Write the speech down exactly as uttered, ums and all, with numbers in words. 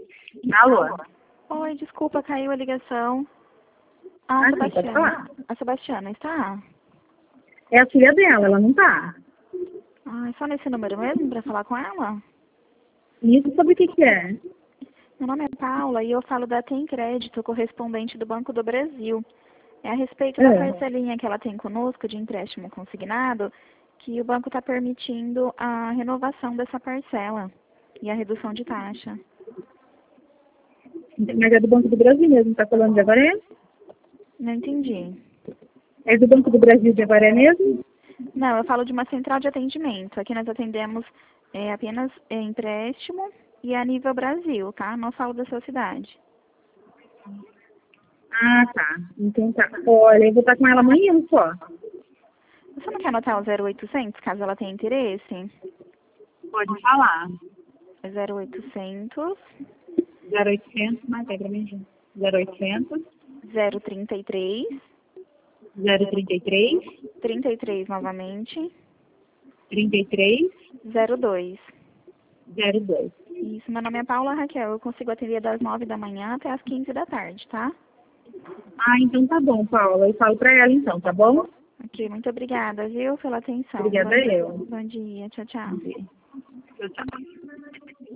Alô? Oi, desculpa, caiu a ligação. Ah, Ah, sim, Sebastiana. pode falar. A Sebastiana está? É a filha dela, ela não tá. Ah, é só nesse número mesmo para falar com ela? Isso sobre o que que é? Meu nome é Paula e eu falo da Tem Crédito, correspondente do Banco do Brasil. É a respeito da É. parcelinha que ela tem conosco de empréstimo consignado, que o banco está permitindo a renovação dessa parcela e a redução de taxa. Mas é do Banco do Brasil mesmo, tá falando de Avaré? Não entendi. É do Banco do Brasil de Avaré mesmo? Não, eu falo de uma central de atendimento. Aqui nós atendemos é, apenas é, empréstimo e a nível Brasil, tá? Não falo da sua cidade. Ah, tá. Então tá. Olha, eu vou estar com ela amanhã só. Você não quer anotar o zero oitocentos, caso ela tenha interesse? Pode falar. zero oitocentos, zero oitocentos, mas é pra mim, gente. zero oitocentos, zero trinta e três, zero trinta e três, trinta e três novamente, trinta e três, zero dois. zero dois. Isso, meu nome é Paula Raquel. Eu consigo atender das nove da manhã até as quinze da tarde, tá? Ah, então tá bom, Paula. Eu falo pra ela então, tá bom? Ok, muito obrigada, viu, pela atenção. Obrigada Bom dia. eu. Bom dia, tchau, tchau. Tchau, tchau.